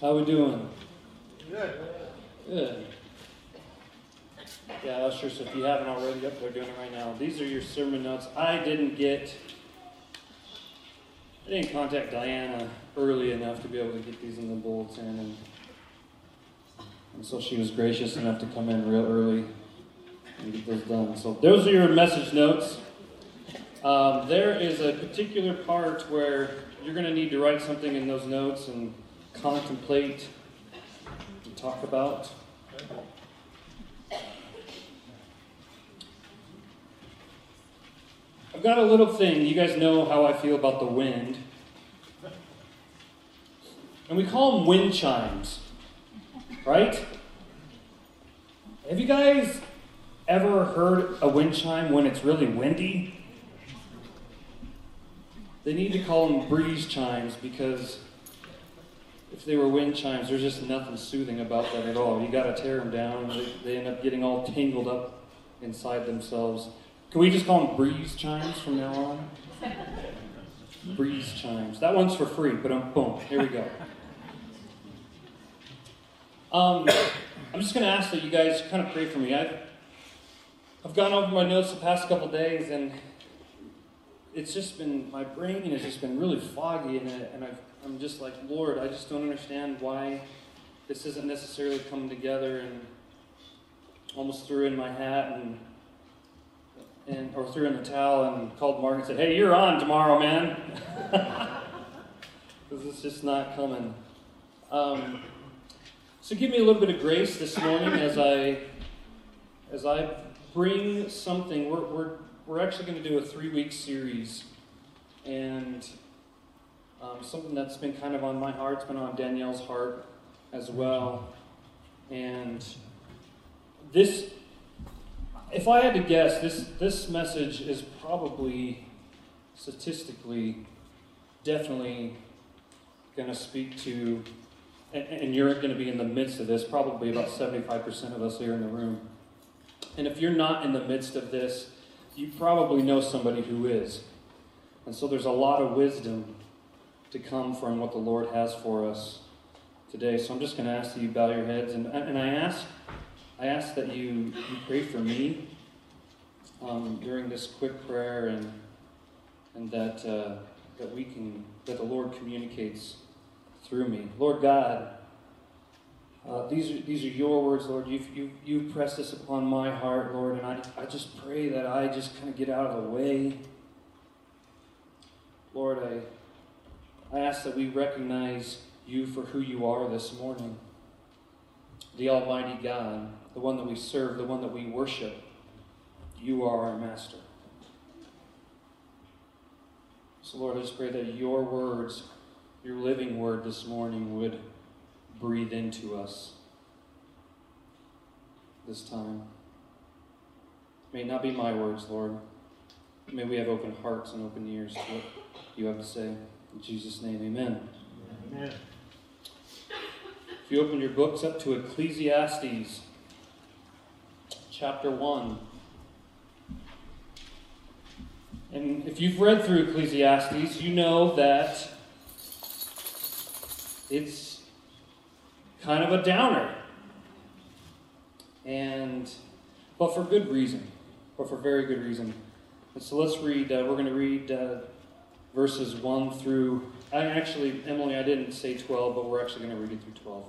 How we doing? Good. Good. Yeah, ushers, if you haven't already, yep, they're doing it right now. These are your sermon notes. I didn't contact Diana early enough to be able to get these in the bulletin, and so she was gracious enough to come in real early and get those done. So those are your message notes. There is a particular part where you're going to need to write something in those notes and contemplate and talk about. I've got a little thing. You guys know how I feel about the wind. And we call them wind chimes, right? Have you guys ever heard a wind chime when it's really windy? They need to call them breeze chimes, because if they were wind chimes, there's just nothing soothing about that at all. You got to tear them down, and they end up getting all tangled up inside themselves. Can we just call them breeze chimes from now on? Breeze chimes. That one's for free, but boom, here we go. I'm just going to ask that you guys kind of pray for me. I've gone over my notes the past couple days, and it's just been, my brain has just been really foggy in it, and I'm just like, Lord, I just don't understand why this isn't necessarily coming together, and almost threw in my hat or threw in the towel and called Mark and said, hey, you're on tomorrow, man. Because it's just not coming. So give me a little bit of grace this morning as I bring something. We're actually going to do a 3-week series, and something that's been kind of on my heart. It's been on Danielle's heart as well. And this, if I had to guess, this message is probably, statistically, definitely going to speak to, and you're going to be in the midst of this, probably about 75% of us here in the room. And if you're not in the midst of this, you probably know somebody who is. And so there's a lot of wisdom to come from what the Lord has for us today. So I'm just going to ask that you bow your heads, and I ask that you pray for me during this quick prayer, and that the Lord communicates through me. Lord God, these are your words, Lord. You've pressed this upon my heart, Lord, and I just pray that I just kind of get out of the way. Lord, I ask that we recognize you for who you are this morning. The Almighty God, the one that we serve, the one that we worship. You are our Master. So Lord, I just pray that your words, your living word this morning would breathe into us this time. May it not be my words, Lord. May we have open hearts and open ears to what you have to say. In Jesus' name, amen. Amen. If you open your books up to Ecclesiastes, chapter 1. And if you've read through Ecclesiastes, you know that it's kind of a downer. But for good reason. But for very good reason. And so let's read, we're going to read verses 1 through, Emily, I didn't say 12, but we're actually going to read it through 12.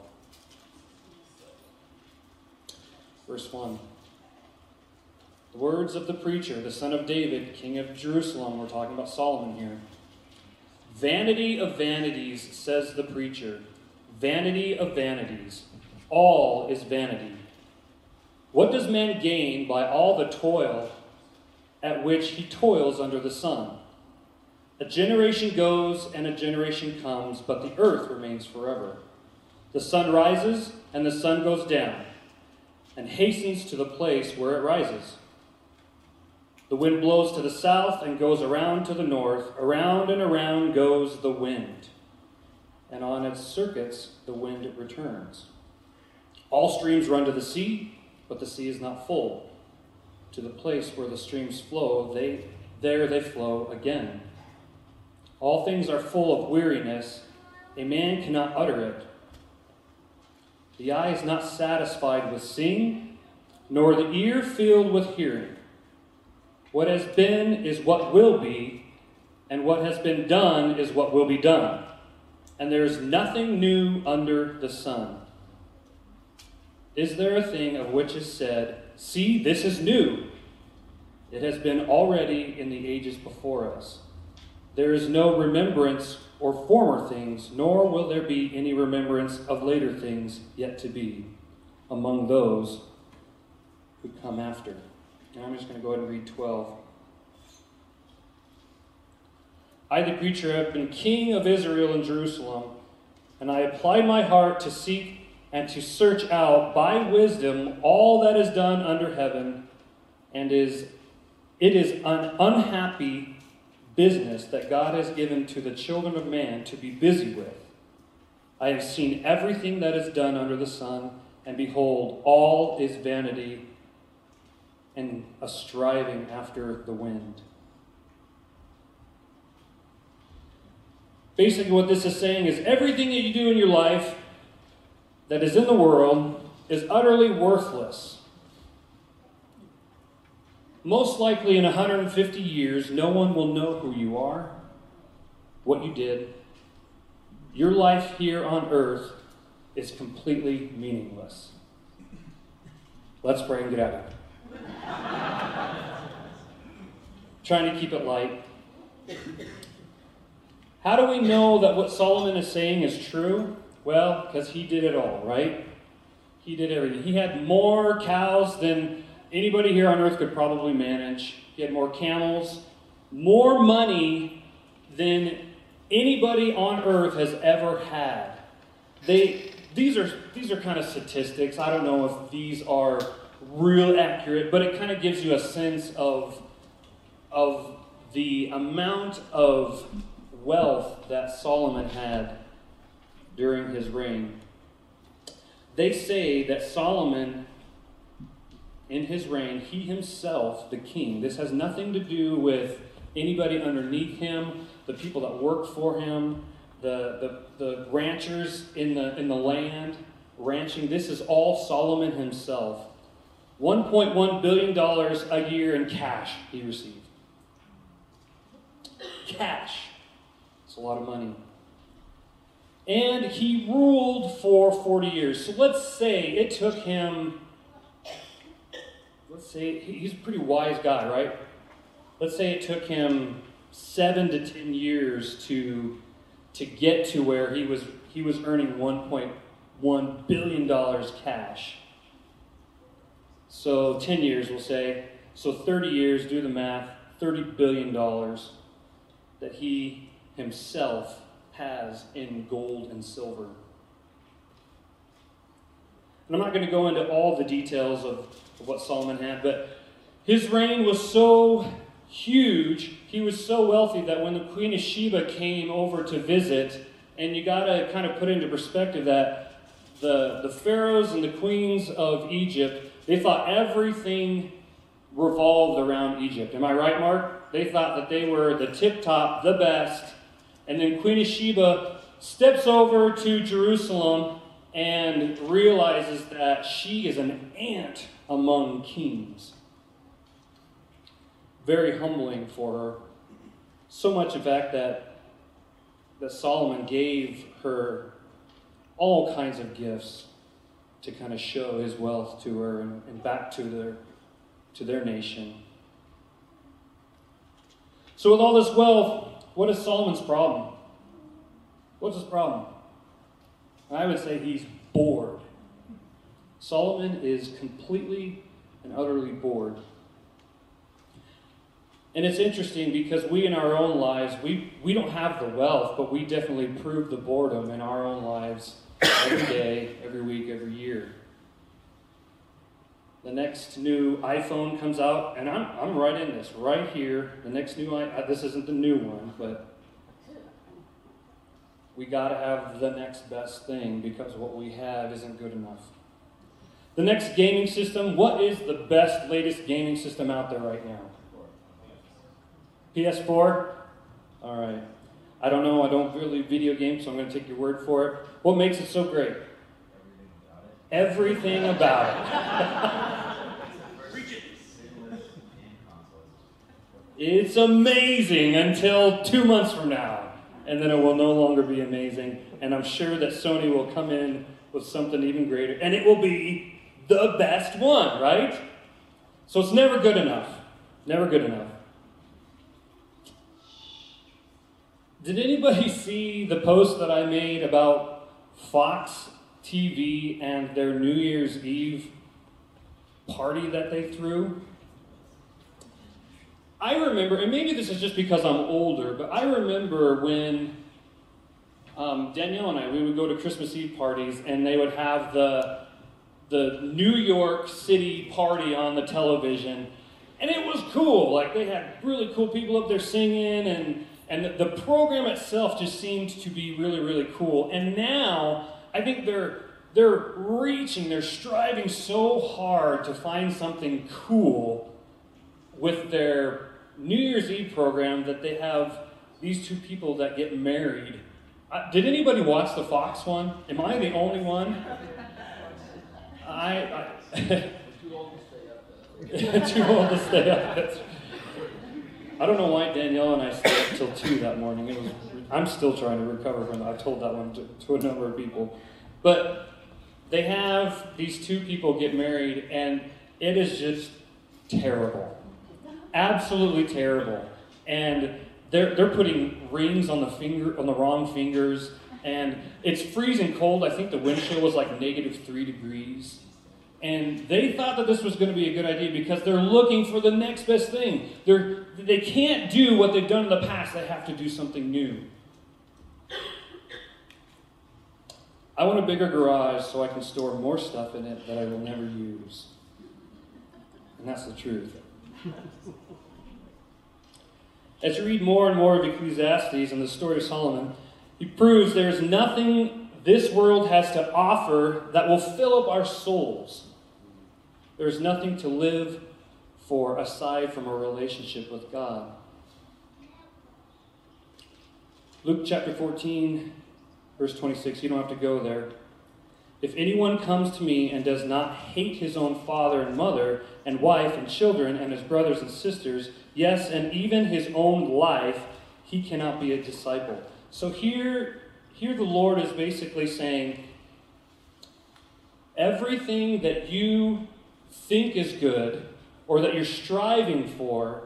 Verse 1. The words of the preacher, the son of David, king of Jerusalem. We're talking about Solomon here. Vanity of vanities, says the preacher. Vanity of vanities. All is vanity. What does man gain by all the toil at which he toils under the sun? A generation goes and a generation comes, but the earth remains forever. The sun rises and the sun goes down, and hastens to the place where it rises. The wind blows to the south and goes around to the north. Around and around goes the wind, and on its circuits the wind returns. All streams run to the sea, but the sea is not full. To the place where the streams flow, there they flow again. All things are full of weariness. A man cannot utter it. The eye is not satisfied with seeing, nor the ear filled with hearing. What has been is what will be, and what has been done is what will be done. And there is nothing new under the sun. Is there a thing of which is said, see, this is new? It has been already in the ages before us. There is no remembrance or former things, nor will there be any remembrance of later things yet to be among those who come after. Now I'm just going to go ahead and read 12. I, the preacher, have been king of Israel and Jerusalem, and I applied my heart to seek and to search out by wisdom all that is done under heaven, and it is an unhappy business that God has given to the children of man to be busy with. I have seen everything that is done under the sun, and behold, all is vanity and a striving after the wind. Basically what this is saying is everything that you do in your life that is in the world is utterly worthless. Most likely in 150 years, no one will know who you are, what you did. Your life here on earth is completely meaningless. Let's pray and get out of here. Trying to keep it light. How do we know that what Solomon is saying is true? Well, because he did it all, right? He did everything. He had more cows than anybody here on earth could probably manage. He had more camels, more money than anybody on earth has ever had. These are kind of statistics. I don't know if these are real accurate, but it kind of gives you a sense of the amount of wealth that Solomon had during his reign. They say that Solomon, in his reign, he himself, the king, this has nothing to do with anybody underneath him, the people that work for him, the ranchers in the land, ranching. This is all Solomon himself. $1.1 billion a year in cash he received. Cash. It's a lot of money. And he ruled for 40 years. So let's say it took him, he's a pretty wise guy, right? Let's say it took him 7 to 10 years to get to where he was earning $1.1 billion cash. So 10 years, we'll say. So 30 years, do the math, $30 billion that he himself has in gold and silver. And I'm not going to go into all the details of what Solomon had, but his reign was so huge, he was so wealthy that when the Queen of Sheba came over to visit, and you got to kind of put into perspective that the pharaohs and the queens of Egypt, they thought everything revolved around Egypt. Am I right, Mark? They thought that they were the tip-top, the best. And then Queen of Sheba steps over to Jerusalem and realizes that she is an ant among kings. Very humbling for her. So much, in fact, that Solomon gave her all kinds of gifts to kind of show his wealth to her and back to their nation. So with all this wealth, what is Solomon's problem? What's his problem? I would say he's bored. Solomon is completely and utterly bored. And it's interesting because we in our own lives, we don't have the wealth, but we definitely prove the boredom in our own lives every day, every week, every year. The next new iPhone comes out, and I'm right in this, right here. The next new this isn't the new one, but we got to have the next best thing because what we have isn't good enough. The next gaming system, what is the best, latest gaming system out there right now? PS4? All right. I don't know. I don't really video games, so I'm going to take your word for it. What makes it so great? Everything about it. It's amazing until 2 months from now. And then it will no longer be amazing. And I'm sure that Sony will come in with something even greater. And it will be the best one, right? So it's never good enough. Never good enough. Did anybody see the post that I made about Fox TV and their New Year's Eve party that they threw? I remember, and maybe this is just because I'm older, but I remember when Danielle and I, we would go to Christmas Eve parties and they would have the New York City party on the television, and it was cool. Like, they had really cool people up there singing, and the program itself just seemed to be really, really cool. And now, I think they're striving so hard to find something cool with their New Year's Eve program that they have these two people that get married. Did anybody watch the Fox one? Am I the only one? Too old to stay up. Too old to stay up. I don't know why Danielle and I stayed up till 2 that morning. I'm still trying to recover from that. I've told that one to a number of people. But they have these two people get married, and it is just terrible. Absolutely terrible. And they're putting rings on the wrong fingers, and it's freezing cold. I think the wind chill was like -3 degrees. And they thought that this was going to be a good idea because they're looking for the next best thing. They can't do what they've done in the past. They have to do something new. I want a bigger garage so I can store more stuff in it that I will never use. And that's the truth. As you read more and more of Ecclesiastes and the story of Solomon, he proves there's nothing this world has to offer that will fill up our souls. There's nothing to live for aside from a relationship with God. Luke chapter 14, verse 26, you don't have to go there. If anyone comes to me and does not hate his own father and mother and wife and children and his brothers and sisters, yes, and even his own life, he cannot be a disciple. So here the Lord is basically saying, everything that you think is good or that you're striving for,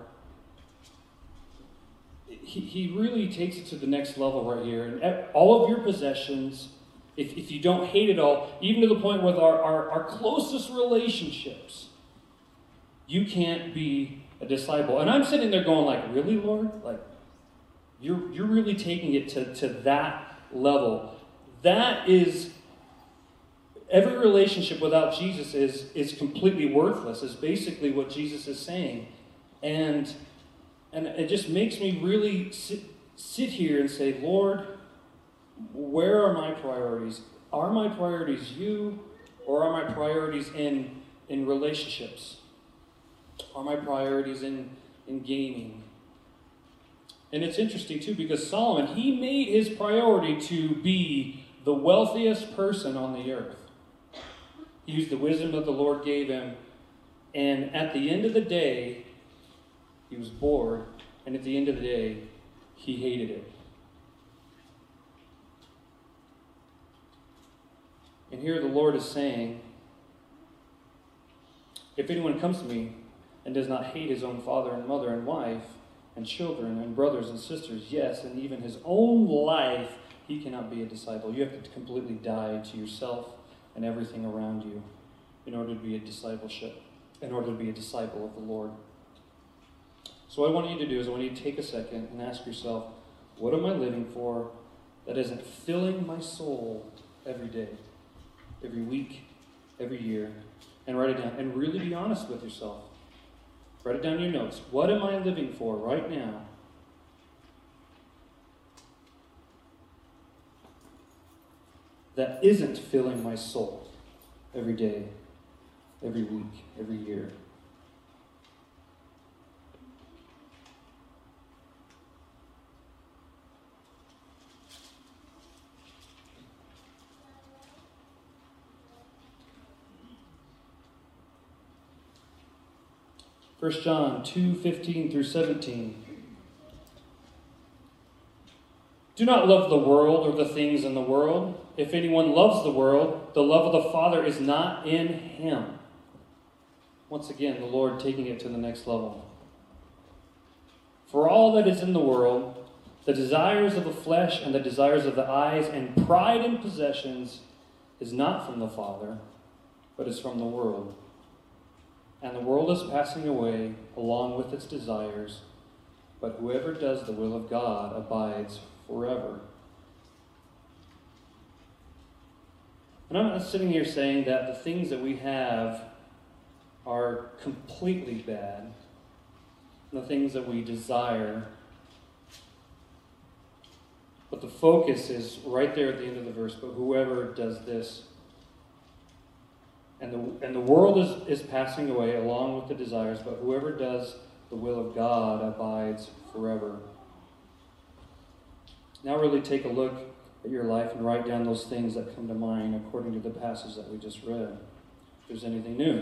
he really takes it to the next level right here. And all of your possessions, if you don't hate it all, even to the point with our closest relationships, you can't be a disciple. And I'm sitting there going like, really, Lord? Like, you're really taking it to that level. That is, every relationship without Jesus is completely worthless, is basically what Jesus is saying. And it just makes me really sit here and say, Lord, where are my priorities? Are my priorities you, or are my priorities in relationships? Are my priorities in gaming? And it's interesting, too, because Solomon, he made his priority to be the wealthiest person on the earth. He used the wisdom that the Lord gave him, and at the end of the day, he was bored, and at the end of the day, he hated it. And here the Lord is saying, if anyone comes to me and does not hate his own father and mother and wife and children and brothers and sisters, yes, and even his own life, he cannot be a disciple. You have to completely die to yourself and everything around you in order to be a disciple of the Lord. So what I want you to do is I want you to take a second and ask yourself, what am I living for that isn't filling my soul every day, every week, every year? And write it down. And really be honest with yourself. Write it down in your notes. What am I living for right now that isn't filling my soul every day, every week, every year? 1 John 2:15 through 17. Do not love the world or the things in the world. If anyone loves the world, the love of the Father is not in him. Once again, the Lord taking it to the next level. For all that is in the world, the desires of the flesh and the desires of the eyes and pride in possessions is not from the Father, but is from the world. And the world is passing away along with its desires, but whoever does the will of God abides forever. And I'm not sitting here saying that the things that we have are completely bad, the things that we desire. But the focus is right there at the end of the verse, but whoever does this. And the world is passing away along with the desires, but whoever does the will of God abides forever. Now really take a look at your life and write down those things that come to mind according to the passage that we just read. If there's anything new.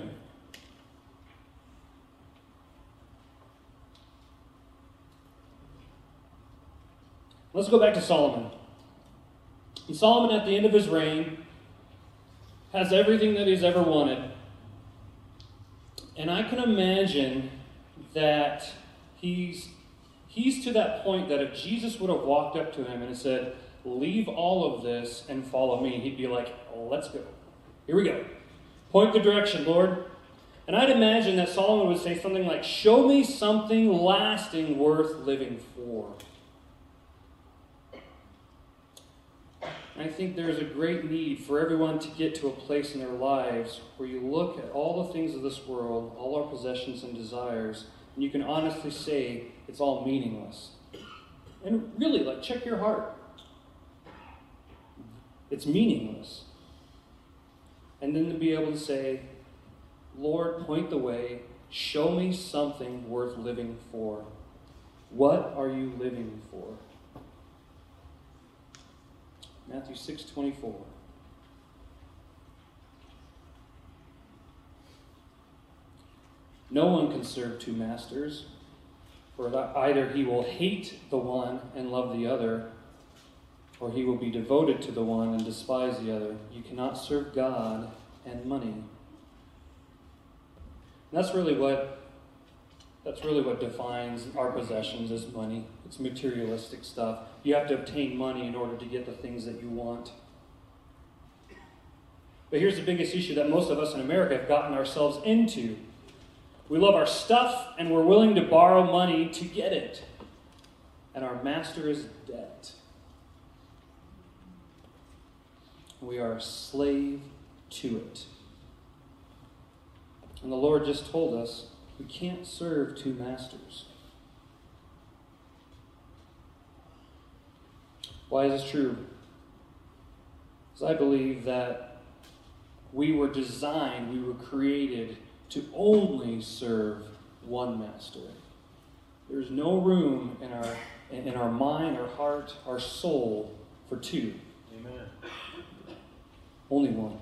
Let's go back to Solomon. And Solomon, at the end of his reign, has everything that he's ever wanted. And I can imagine that he's to that point that if Jesus would have walked up to him and said, leave all of this and follow me, he'd be like, let's go. Here we go. Point the direction, Lord. And I'd imagine that Solomon would say something like, show me something lasting worth living for. I think there's a great need for everyone to get to a place in their lives where you look at all the things of this world, all our possessions and desires, and you can honestly say it's all meaningless. And really, check your heart. It's meaningless. And then to be able to say, Lord, point the way, show me something worth living for. What are you living for? Matthew 6:24. No one can serve two masters, for either he will hate the one and love the other, or he will be devoted to the one and despise the other. You cannot serve God and money. And that's really what defines our possessions as money. It's materialistic stuff. You have to obtain money in order to get the things that you want. But here's the biggest issue that most of us in America have gotten ourselves into. We love our stuff and we're willing to borrow money to get it. And our master is debt. We are a slave to it. And the Lord just told us we can't serve two masters. Why is this true? Because I believe that we were designed, we were created to only serve one master. There's no room in our mind, our heart, our soul for two. Amen. Only one.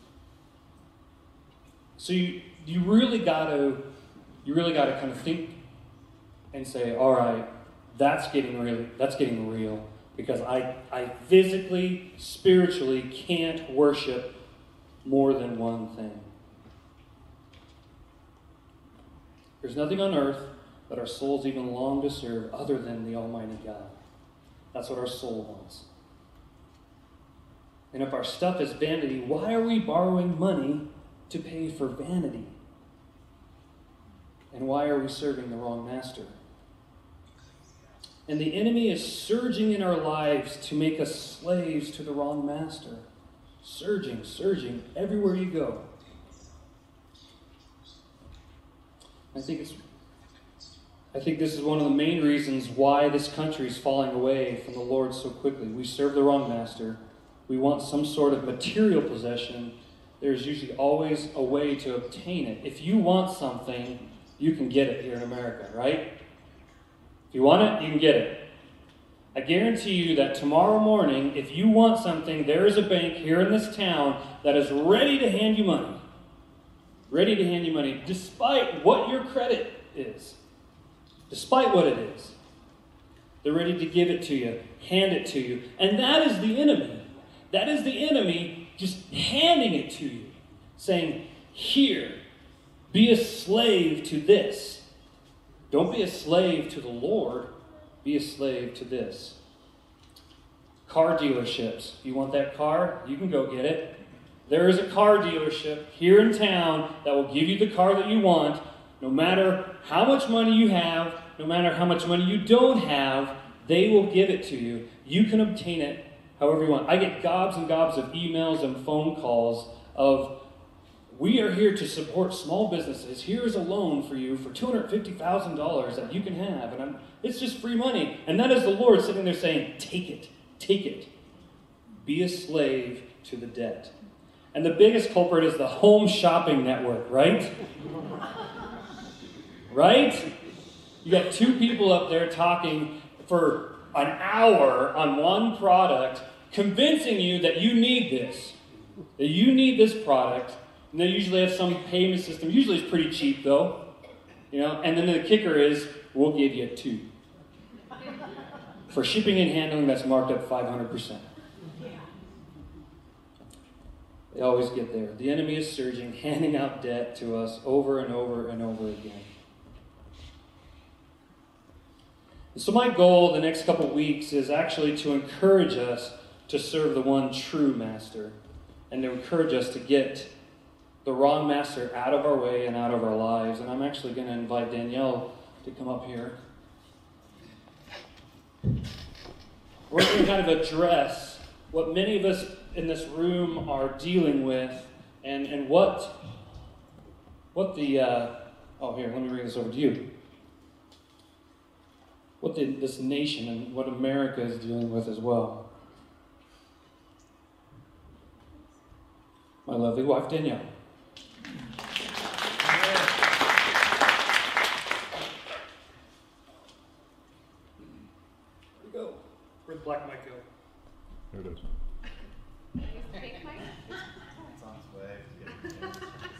So you really gotta kind of think and say, all right, that's getting real. Because I physically, spiritually can't worship more than one thing. There's nothing on earth that our souls even long to serve other than the Almighty God. That's what our soul wants. And if our stuff is vanity, why are we borrowing money to pay for vanity? And why are we serving the wrong master? And the enemy is surging in our lives to make us slaves to the wrong master. Surging, everywhere you go. I think this is one of the main reasons why this country is falling away from the Lord so quickly. We serve the wrong master. We want some sort of material possession. There's usually always a way to obtain it. If you want something, you can get it here in America, right? If you want it, you can get it. I guarantee you that tomorrow morning, if you want something, there is a bank here in this town that is ready to hand you money. Ready to hand you money, despite what your credit is. Despite what it is. They're ready to give it to you, hand it to you. And that is the enemy. That is the enemy just handing it to you. Saying, here, be a slave to this. Don't be a slave to the Lord. Be a slave to this. Car dealerships. You want that car? You can go get it. There is a car dealership here in town that will give you the car that you want, no matter how much money you have, no matter how much money you don't have, they will give it to you. You can obtain it however you want. I get gobs and gobs of emails and phone calls of, we are here to support small businesses. Here is a loan for you for $250,000 that you can have. And it's just free money. And that is the Lord sitting there saying, take it, take it. Be a slave to the debt. And the biggest culprit is the home shopping network, right? Right? You got two people up there talking for an hour on one product, convincing you that you need this, that you need this product. And they usually have some payment system. Usually it's pretty cheap, though. And then the kicker is, we'll give you two. For shipping and handling, that's marked up 500%. They always get there. The enemy is surging, handing out debt to us over and over and over again. So my goal the next couple weeks is actually to encourage us to serve the one true master and to encourage us to get the wrong master out of our way and out of our lives. And I'm actually going to invite Danielle to come up here. We're going to kind of address what many of us in this room are dealing with and what the here, let me bring this over to you. What this nation and what America is dealing with as well. My lovely wife, Danielle. Here we go. Where'd the black mic go? There it is. It's on its way.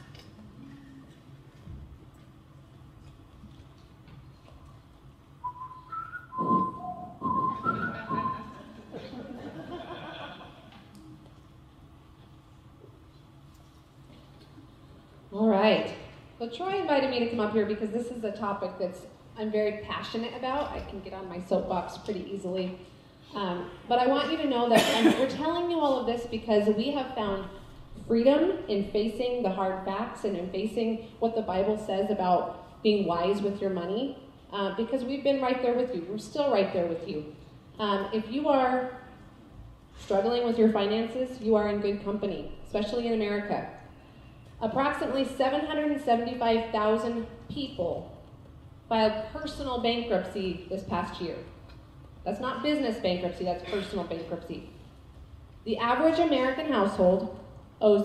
All right. Well, Troy invited me to come up here because this is a topic I'm very passionate about. I can get on my soapbox pretty easily. But I want you to know that we're telling you all of this because we have found freedom in facing the hard facts and in facing what the Bible says about being wise with your money, because we've been right there with you. We're still right there with you. If you are struggling with your finances, you are in good company, especially in America. Approximately 775,000 people filed personal bankruptcy this past year. That's not business bankruptcy, that's personal bankruptcy. The average American household owes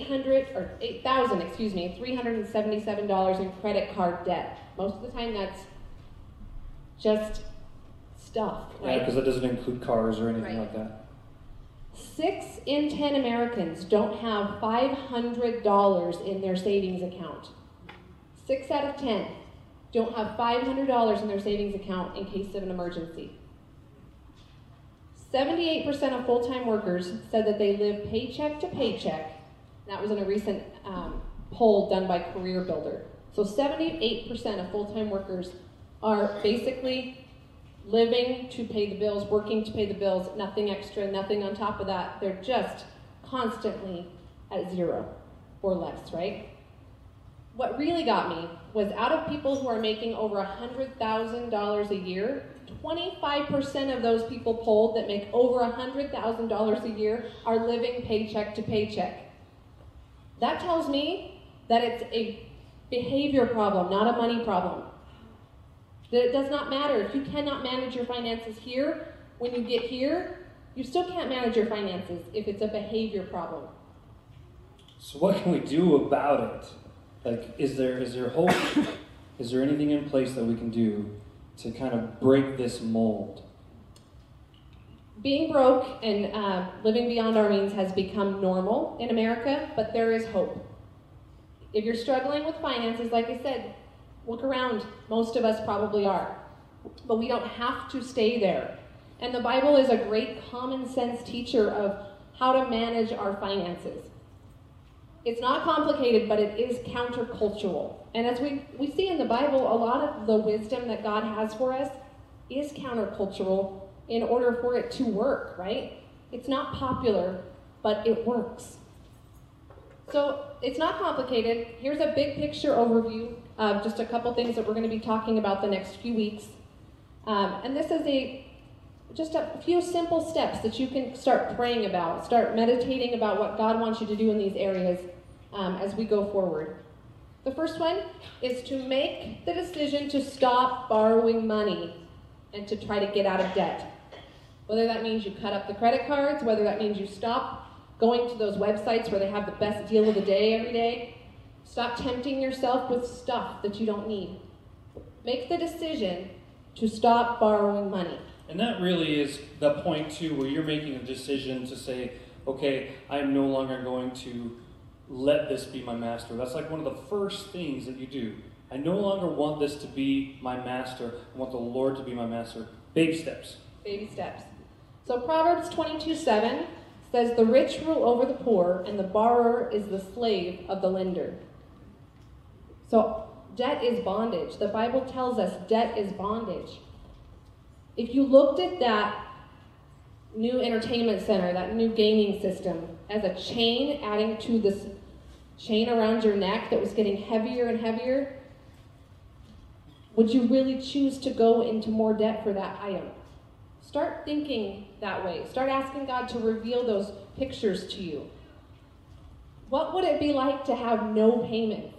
$377 in credit card debt. Most of the time that's just stuff, right? Yeah, because that doesn't include cars or anything Right. like that. 6 in 10 Americans don't have $500 in their savings account. 6 out of 10 don't have $500 in their savings account in case of an emergency. 78% of full-time workers said that they live paycheck to paycheck. That was in a recent poll done by Career Builder. So 78% of full-time workers are basically living to pay the bills, working to pay the bills, nothing extra, nothing on top of that. They're just constantly at zero or less, right? What really got me was out of people who are making over $100,000 a year, 25% of those people polled that make over $100,000 a year are living paycheck to paycheck. That tells me that it's a behavior problem, not a money problem. That it does not matter. If you cannot manage your finances here, when you get here, you still can't manage your finances if it's a behavior problem. So what can we do about it? Like, is there hope? Is there anything in place that we can do to kind of break this mold? Being broke and living beyond our means has become normal in America, but there is hope. If you're struggling with finances, like I said, Look around. Most of us probably are. But we don't have to stay there. And the Bible is a great common sense teacher of how to manage our finances. It's not complicated, but it is countercultural. And as we see in the Bible, a lot of the wisdom that God has for us is countercultural in order for it to work, right? It's not popular, but it works. So it's not complicated. Here's a big picture overview of just a couple things that we're going to be talking about the next few weeks. And this is just a few simple steps that you can start praying about, start meditating about what God wants you to do in these areas as we go forward. The first one is to make the decision to stop borrowing money and to try to get out of debt. Whether that means you cut up the credit cards, whether that means you stop going to those websites where they have the best deal of the day every day. Stop tempting yourself with stuff that you don't need. Make the decision to stop borrowing money. And that really is the point, too, where you're making a decision to say, okay, I'm no longer going to let this be my master. That's like one of the first things that you do. I no longer want this to be my master. I want the Lord to be my master. Baby steps. Baby steps. So Proverbs 22:7 says, "The rich rule over the poor, and the borrower is the slave of the lender." So debt is bondage. The Bible tells us debt is bondage. If you looked at that new entertainment center, that new gaming system, as a chain adding to this chain around your neck that was getting heavier and heavier, would you really choose to go into more debt for that item? Start thinking that way. Start asking God to reveal those pictures to you. What would it be like to have no payments?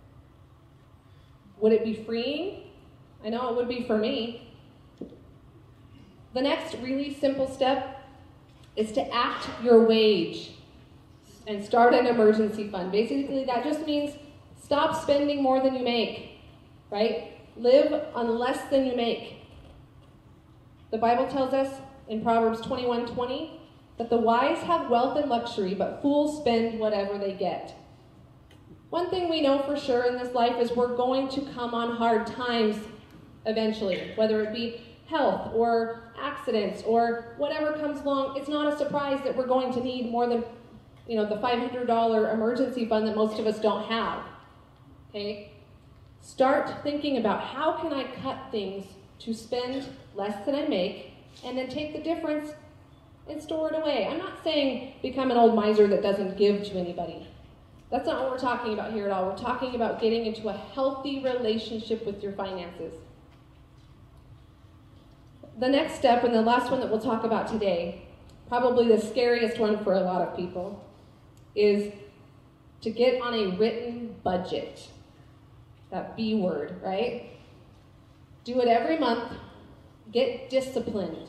Would it be freeing? I know it would be for me. The next really simple step is to act your wage and start an emergency fund. Basically, that just means stop spending more than you make, right? Live on less than you make. The Bible tells us in Proverbs 21:20 that the wise have wealth and luxury, but fools spend whatever they get. One thing we know for sure in this life is we're going to come on hard times eventually, whether it be health or accidents or whatever comes along. It's not a surprise that we're going to need more than, the $500 emergency fund that most of us don't have. Okay? Start thinking about how can I cut things to spend less than I make and then take the difference and store it away. I'm not saying become an old miser that doesn't give to anybody. That's not what we're talking about here at all. We're talking about getting into a healthy relationship with your finances. The next step, and the last one that we'll talk about today, probably the scariest one for a lot of people, is to get on a written budget. That B word, right? Do it every month. Get disciplined.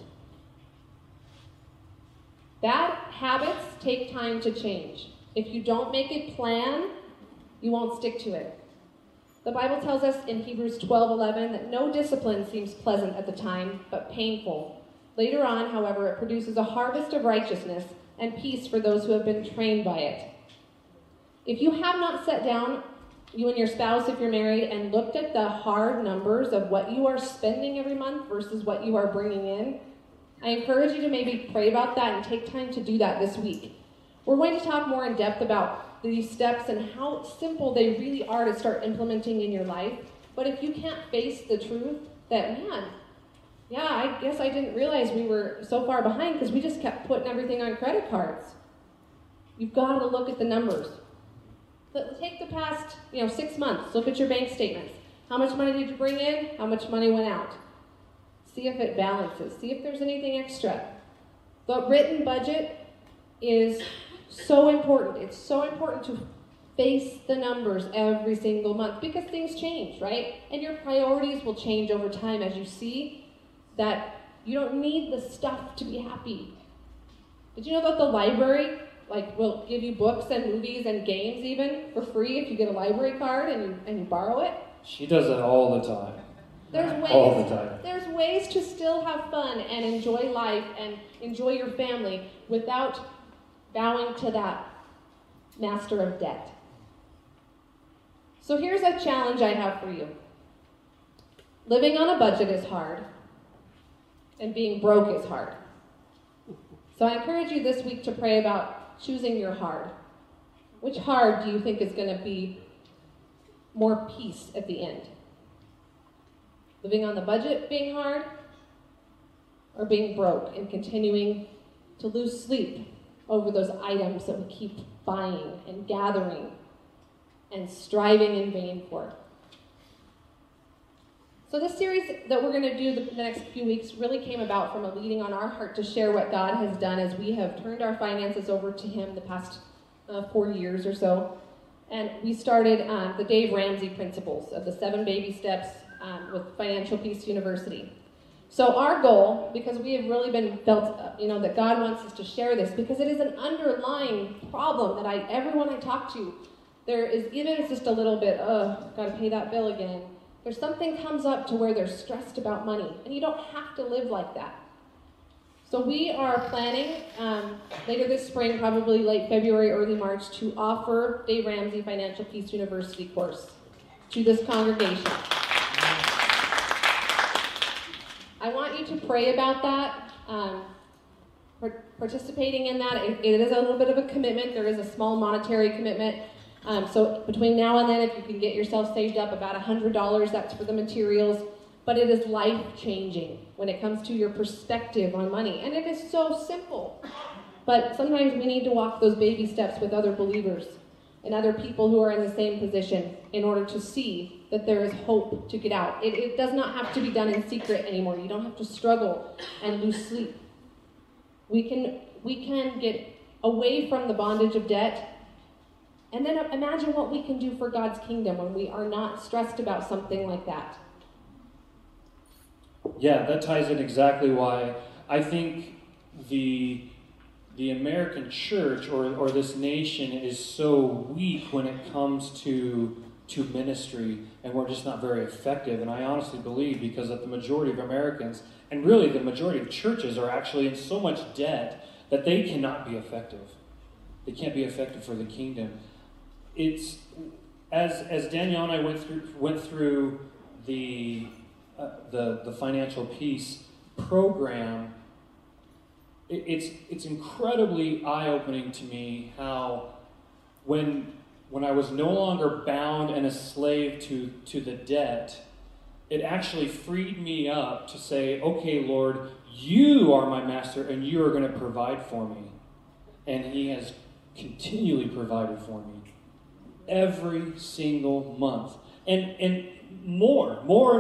Bad habits take time to change. If you don't make a plan, you won't stick to it. The Bible tells us in Hebrews 12:11 that no discipline seems pleasant at the time, but painful. Later on, however, it produces a harvest of righteousness and peace for those who have been trained by it. If you have not sat down, you and your spouse, if you're married, and looked at the hard numbers of what you are spending every month versus what you are bringing in, I encourage you to maybe pray about that and take time to do that this week. We're going to talk more in depth about these steps and how simple they really are to start implementing in your life. But if you can't face the truth that, I guess I didn't realize we were so far behind because we just kept putting everything on credit cards. You've got to look at the numbers. Take the past 6 months. Look at your bank statements. How much money did you bring in? How much money went out? See if it balances. See if there's anything extra. The written budget is so important. It's so important to face the numbers every single month because things change, right? And your priorities will change over time as you see that you don't need the stuff to be happy. Did you know that the library will give you books and movies and games even for free if you get a library card and you borrow it? She does that all the time. All the time. There's ways to still have fun and enjoy life and enjoy your family without bowing to that master of debt. So here's a challenge I have for you. Living on a budget is hard, and being broke is hard. So I encourage you this week to pray about choosing your hard. Which hard do you think is going to be more peace at the end? Living on the budget being hard, or being broke and continuing to lose sleep over those items that we keep buying and gathering and striving in vain for? So this series that we're going to do the next few weeks really came about from a leading on our heart to share what God has done as we have turned our finances over to Him the past 4 years or so. And we started the Dave Ramsey principles of the 7 baby steps with Financial Peace University. So our goal, because we have really been felt, that God wants us to share this, because it is an underlying problem that everyone I talk to, there is, even if it's just a little bit, got to pay that bill again. There's something comes up to where they're stressed about money, and you don't have to live like that. So we are planning later this spring, probably late February, early March, to offer Dave Ramsey Financial Peace University course to this congregation. I want you to pray about that, participating in that. It is a little bit of a commitment. There is a small monetary commitment. So between now and then, if you can get yourself saved up about $100, that's for the materials. But it is life-changing when it comes to your perspective on money. And it is so simple. But sometimes we need to walk those baby steps with other believers and other people who are in the same position in order to see that there is hope to get out. It does not have to be done in secret anymore. You don't have to struggle and lose sleep. We can get away from the bondage of debt, and then imagine what we can do for God's kingdom when we are not stressed about something like that. Yeah, that ties in exactly why I think the American church or this nation is so weak when it comes to ministry, and we're just not very effective. And I honestly believe because that the majority of Americans, and really the majority of churches, are actually in so much debt that they cannot be effective. They can't be effective for the kingdom. It's as Danielle and I went through the Financial Peace program. It's incredibly eye-opening to me how when I was no longer bound and a slave to the debt, it actually freed me up to say, okay, Lord, you are my master and you are going to provide for me. And He has continually provided for me every single month. And more.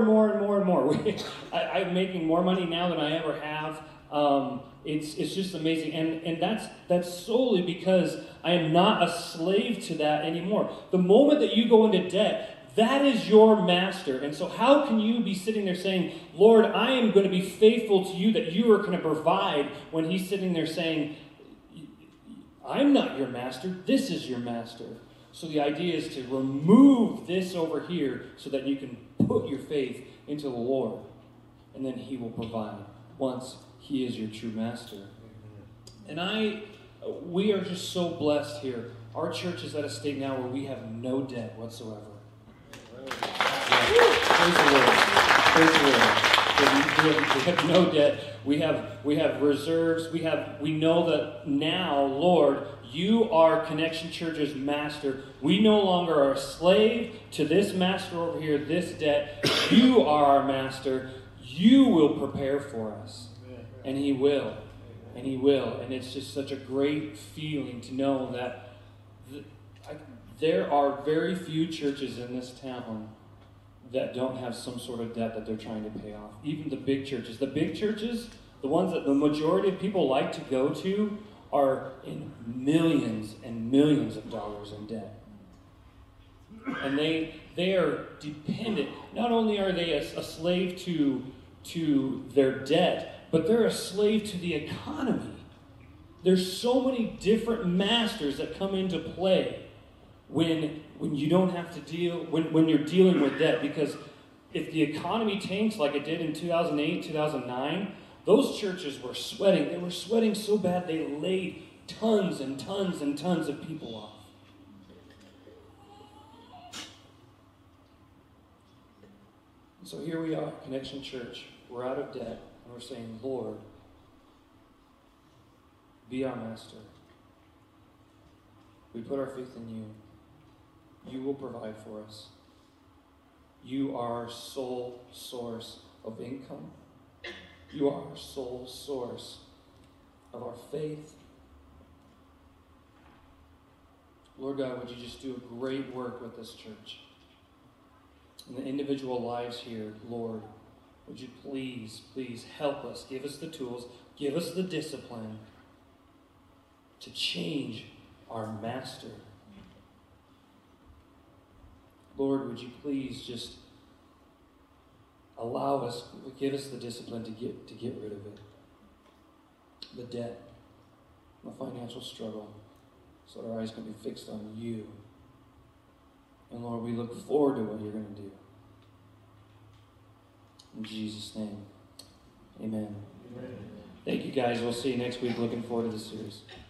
I'm making more money now than I ever have. It's just amazing, and that's solely because I am not a slave to that anymore. The moment that you go into debt, that is your master. And so how can you be sitting there saying, Lord, I am going to be faithful to you, that you are going to provide, when He's sitting there saying, I'm not your master, this is your master. So the idea is to remove this over here so that you can put your faith into the Lord, and then He will provide once He is your true master. And we are just so blessed here. Our church is at a state now where we have no debt whatsoever. Yeah. Praise the Lord. We have no debt. We have reserves. We know that now, Lord, you are Connection Church's master. We no longer are a slave to this master over here, this debt. You are our master. You will prepare for us. And He will. And He will. And it's just such a great feeling to know that there are very few churches in this town that don't have some sort of debt that they're trying to pay off. Even the big churches. The big churches, the ones that the majority of people like to go to, are in millions and millions of dollars in debt. And they are dependent. Not only are they a slave to their debt, but they're a slave to the economy. There's so many different masters that come into play when you don't have to deal, when you're dealing with debt. Because if the economy tanks like it did in 2008, 2009, those churches were sweating. They were sweating so bad they laid tons and tons and tons of people off. So here we are, Connection Church. We're out of debt, and we're saying, Lord, be our master. We put our faith in you. You will provide for us. You are our sole source of income. You are our sole source of our faith. Lord God, would you just do a great work with this church? In the individual lives here, Lord, would you please help us, give us the tools, give us the discipline to change our master. Lord, would you please just allow us, give us the discipline to get rid of it. The debt, the financial struggle, so that our eyes can be fixed on you. And Lord, we look forward to what you're going to do. In Jesus' name, amen. Thank you guys. We'll see you next week. Looking forward to the series.